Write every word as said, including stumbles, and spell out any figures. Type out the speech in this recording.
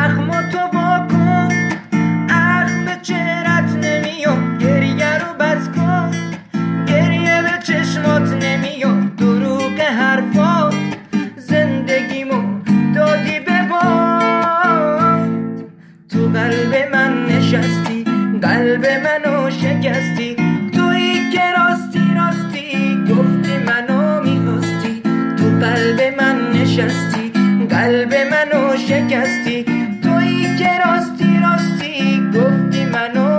زخم تو واکن، عقل به چهرت نمیاد، گریه رو بس کن، گریه به چشمات نمیاد، دروغ حرفات، زندگیمو دادی به باد. تو قلب من نشستی، قلب منو شکستی، تویی که راستی راستی گفتی منو میخواستی. تو قلب من نشستی، قلب منو شکستی، تویی که راستی راستی گفتی منو